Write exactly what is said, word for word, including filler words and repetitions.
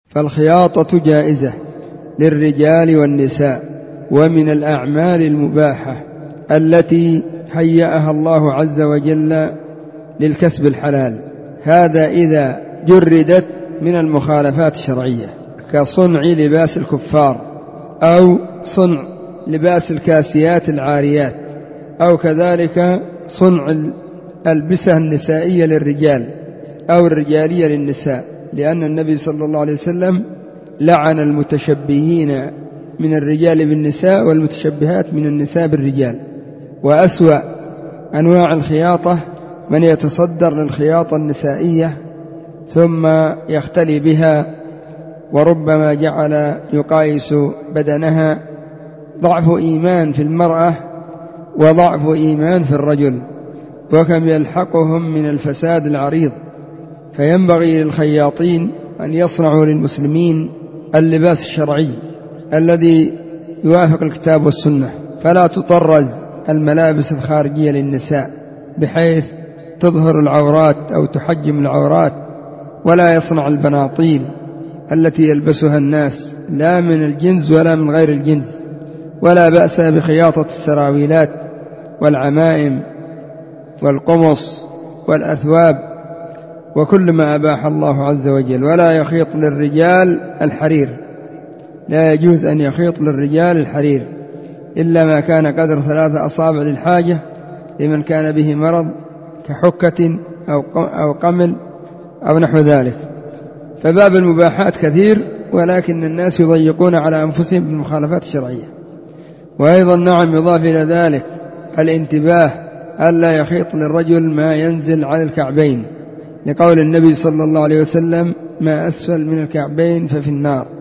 فالخياطة جائزة للرجال والنساء، ومن الأعمال المباحة التي هيأها الله عز وجل للكسب الحلال، هذا إذا جردت من المخالفات الشرعية، كصنع لباس الكفار، أو صنع لباس الكاسيات العاريات، أو كذلك صنع الألبسة النسائية للرجال أو الرجالية للنساء، لأن النبي صلى الله عليه وسلم لعن المتشبهين من الرجال بالنساء والمتشبهات من النساء بالرجال. وأسوأ أنواع الخياطة من يتصدر للخياطة النسائية ثم يختلي بها، وربما جعل يقايس بدنها، ضعف إيمان في المرأة وضعف إيمان في الرجل، وكم يلحقهم من الفساد العريض. فينبغي للخياطين أن يصنعوا للمسلمين اللباس الشرعي الذي يوافق الكتاب والسنة، فلا تطرز الملابس الخارجية للنساء بحيث تظهر العورات أو تحجم العورات، ولا يصنع البناطيل التي يلبسها الناس لا من الجنس ولا من غير الجنس. ولا بأس بخياطة السراويلات والعمائم والقمص والأثواب وكل ما أباح الله عز وجل. ولا يخيط للرجال الحرير، لا يجوز أن يخيط للرجال الحرير إلا ما كان قدر ثلاثة أصابع للحاجة لمن كان به مرض كحكة أو قمل أو نحو ذلك. فباب المباحات كثير، ولكن الناس يضيقون على أنفسهم بالمخالفات الشرعية. وأيضا نعم يضاف إلى ذلك الانتباه ألا يخيط للرجل ما ينزل على الكعبين، لقول النبي صلى الله عليه وسلم: ما أسفل من الكعبين ففي النار.